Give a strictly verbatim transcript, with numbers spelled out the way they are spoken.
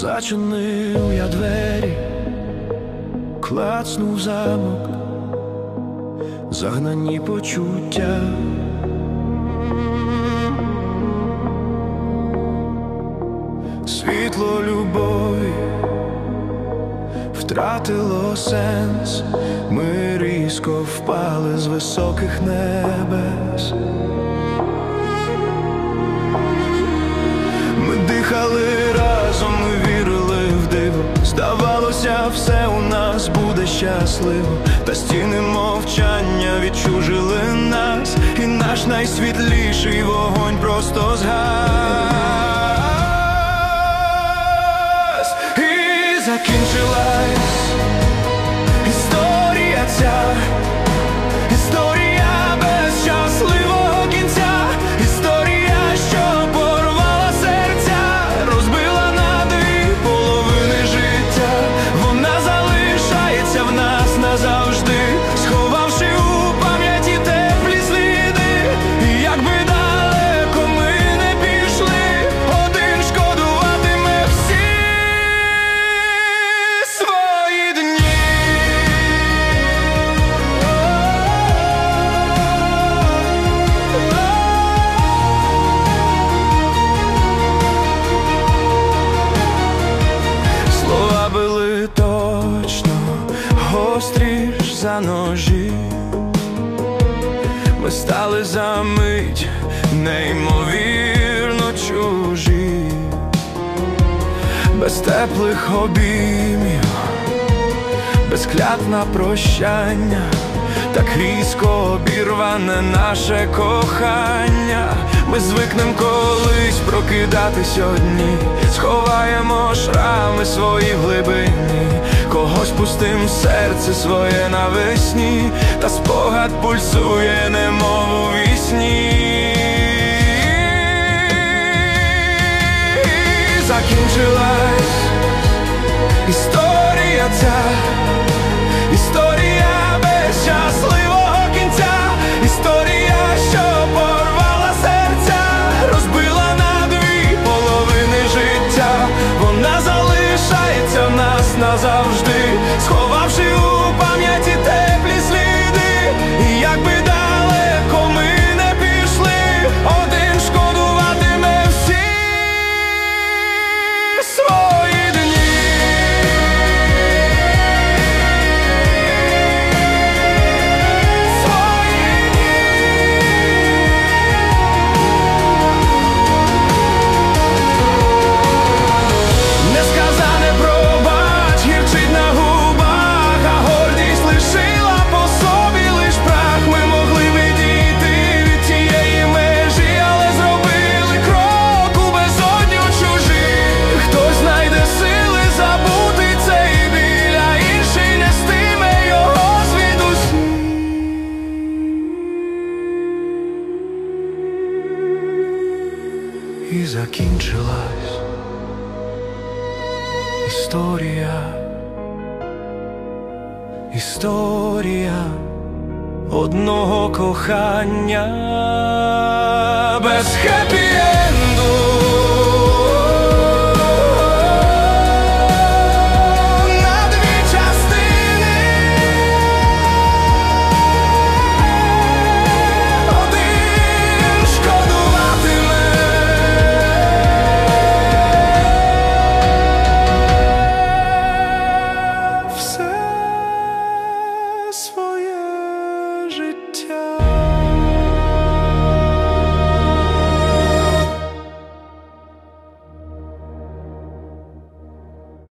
Зачинив я двері, клацнув замок, загнані почуття. Світло любові втратило сенс, ми різко впали з високих небес. Ми дихали разом, ми вірили в диво, здавалося, все у нас буде щасливо. Та стіни мовчання відчужили нас, і наш найсвітліший вогонь просто згас. І закінчилась історія ця, історія без щасливого кінця, історія, що порвала серця, розбила на дві половини життя. Вона залишається в нас назавжди, сховавши у пам'яті теплі сліди. І якби далеко ми не пішли, один шкодуватиме всі свої дні. Слова били точно, гострі ж за ножі. Ми стали за мить неймовірно чужі, без теплих обіймів, без клятв на прощання, так різко обірване наше кохання. Ми звикнем колись прокидатись одні, сховаємо шрами свої в глибині, когось пустим серце своє навесні, та спогад пульсує, немов у вісні. Закінчилась історія ця, історія без щасливого кінця, історія, що порвала серця, розбила на дві половини життя. Вона залишається в нас назавжди, сховавши у пам'яті теплі сліди. І якби далеко ми не пішли, один шкодуватиме всі свої дні. Несказане пробач гірчить на губах, а гордість лишила по собі лиш прах. Ми могли б дійти від тієї межі, але зробили крок у безодню чужих. Хтось знайде сили забути цей біль, а інший нестиме його звідусіль. І закінчилась історія, історія одного кохання без хеппі-енду.